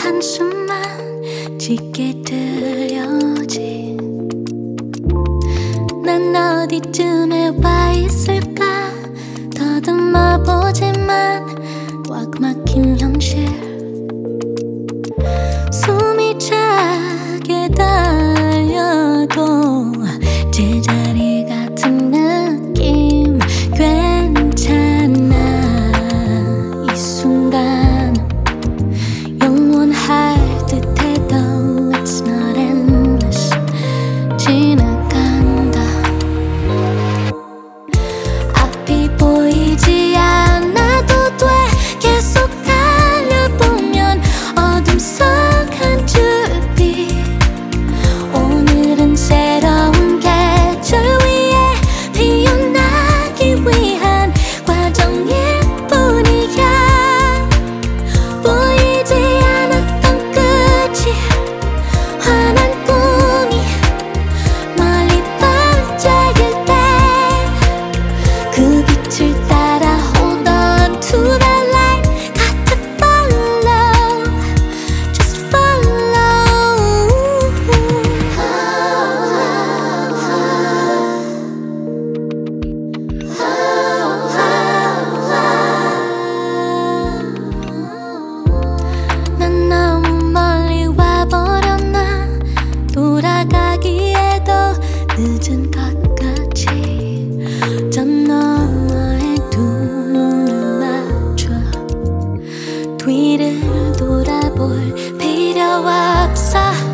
한숨만 짙게 들려오지. 난 어디쯤에 와 있을까 더듬어 보지만 꽉 막힌 현실. 숨이 차게 달려도 제자리 같은 느낌 괜찮아. 이 순간 영원할 듯해도 It's not endless. 지나간다. 앞이 보이지 않아도 돼. 계속 달려보면 어둠 속 한 줄빛. 오늘은 새로운 계절 위에 피어나기 위한 과정일 뿐이야. 보이지 않았던 끝이 환한 꿈이 멀리 반짝일 때 그 빛을 따라 hold on to the light. Got to follow, just follow. 난 너무 멀리 와버렸나. 돌아가기에도 늦은 것 같이. 저 너머에 두 눈을 맞춰 뒤를 돌아볼 필요 없어.